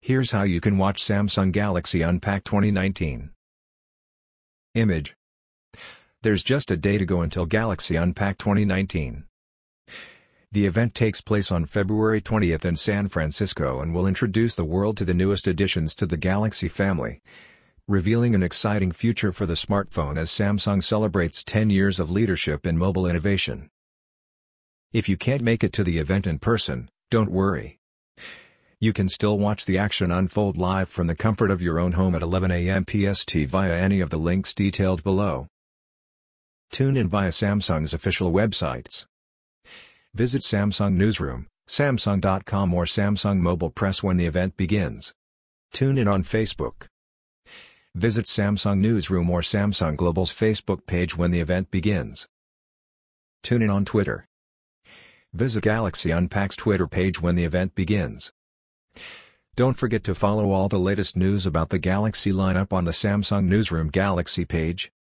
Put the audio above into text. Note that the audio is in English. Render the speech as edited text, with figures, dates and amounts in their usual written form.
Here's how you can watch Samsung Galaxy Unpacked 2019. Image. There's just a day to go until Galaxy Unpacked 2019. The event takes place on February 20th in San Francisco and will introduce the world to the newest additions to the Galaxy family, revealing an exciting future for the smartphone as Samsung celebrates 10 years of leadership in mobile innovation. If you can't make it to the event in person, don't worry. You can still watch the action unfold live from the comfort of your own home at 11 a.m. PST via any of the links detailed below. Tune in via Samsung's official websites. Visit Samsung Newsroom, Samsung.com or Samsung Mobile Press when the event begins. Tune in on Facebook. Visit Samsung Newsroom or Samsung Global's Facebook page when the event begins. Tune in on Twitter. Visit Galaxy Unpacked's Twitter page when the event begins. Don't forget to follow all the latest news about the Galaxy lineup on the Samsung Newsroom Galaxy page.